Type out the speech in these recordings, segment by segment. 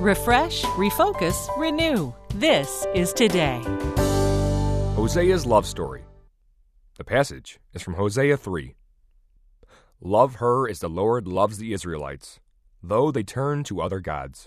Refresh, refocus, renew. This is Today. Hosea's love story. The passage is from Hosea 3. Love her as the Lord loves the Israelites, though they turn to other gods.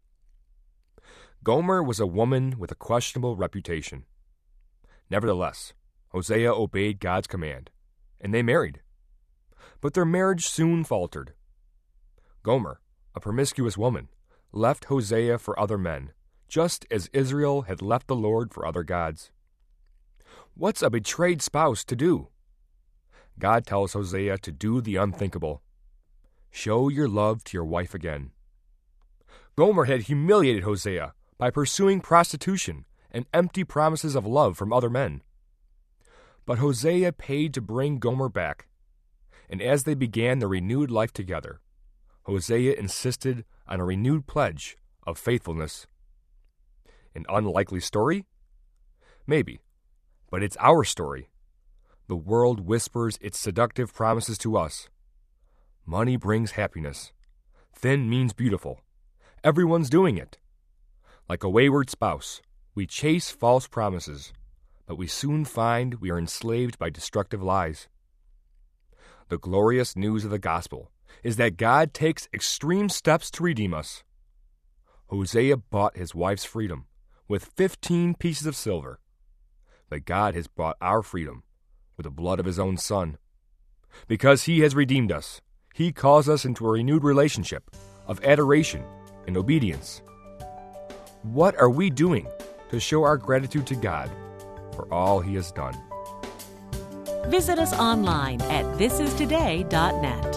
Gomer was a woman with a questionable reputation. Nevertheless, Hosea obeyed God's command, and they married. But their marriage soon faltered. Gomer, a promiscuous woman, left Hosea for other men, just as Israel had left the Lord for other gods. What's a betrayed spouse to do? God tells Hosea to do the unthinkable. Show your love to your wife again. Gomer had humiliated Hosea by pursuing prostitution and empty promises of love from other men. But Hosea paid to bring Gomer back, and as they began their renewed life together, Hosea insisted on a renewed pledge of faithfulness. An unlikely story? Maybe, but it's our story. The world whispers its seductive promises to us. Money brings happiness. Thin means beautiful. Everyone's doing it. Like a wayward spouse, we chase false promises, but we soon find we are enslaved by destructive lies. The glorious news of the gospel is that God takes extreme steps to redeem us. Hosea bought his wife's freedom with 15 pieces of silver, but God has bought our freedom with the blood of his own Son. Because he has redeemed us, he calls us into a renewed relationship of adoration and obedience. What are we doing to show our gratitude to God for all he has done? Visit us online at thisistoday.net.